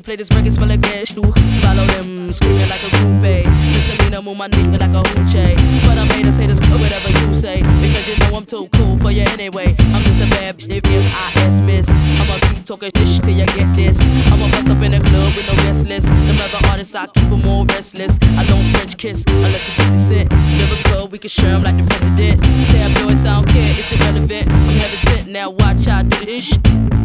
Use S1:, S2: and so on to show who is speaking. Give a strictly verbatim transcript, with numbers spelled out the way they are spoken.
S1: play this record, smell like gas, do follow them, screaming like a groupie. Misdemeanor, move my nigga like a hoochie. But I made us haters for whatever you say, because you know I'm too cool for you anyway. I'm just a bad bitch, if I S miss. I'ma keep talking this shit till you get this. I'ma bust up in the club with no restless. Them other artists, I keep them all restless. I don't French kiss unless it's fifty cent. Lyrical, we can share 'em like the president. Tab boys, I don't care, it's irrelevant. I'm heaven sent, now watch how I do this shit.